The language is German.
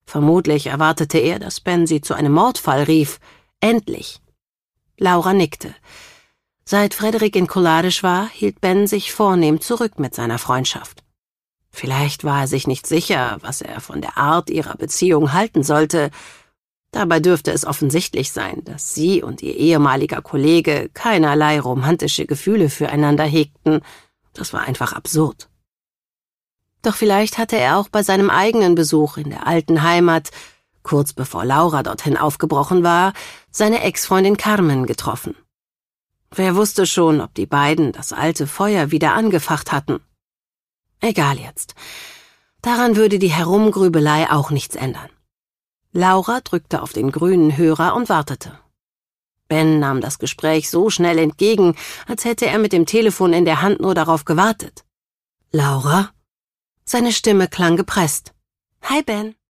Vermutlich erwartete er, dass Ben sie zu einem Mordfall rief. Endlich. Laura nickte. Seit Frederick in Collaredge war, hielt Ben sich vornehm zurück mit seiner Freundschaft. Vielleicht war er sich nicht sicher, was er von der Art ihrer Beziehung halten sollte. Dabei dürfte es offensichtlich sein, dass sie und ihr ehemaliger Kollege keinerlei romantische Gefühle füreinander hegten. Das war einfach absurd. Doch vielleicht hatte er auch bei seinem eigenen Besuch in der alten Heimat, kurz bevor Laura dorthin aufgebrochen war, seine Ex-Freundin Carmen getroffen. Wer wusste schon, ob die beiden das alte Feuer wieder angefacht hatten? Egal jetzt. Daran würde die Herumgrübelei auch nichts ändern. Laura drückte auf den grünen Hörer und wartete. Ben nahm das Gespräch so schnell entgegen, als hätte er mit dem Telefon in der Hand nur darauf gewartet. »Laura?« Seine Stimme klang gepresst. »Hi, Ben.«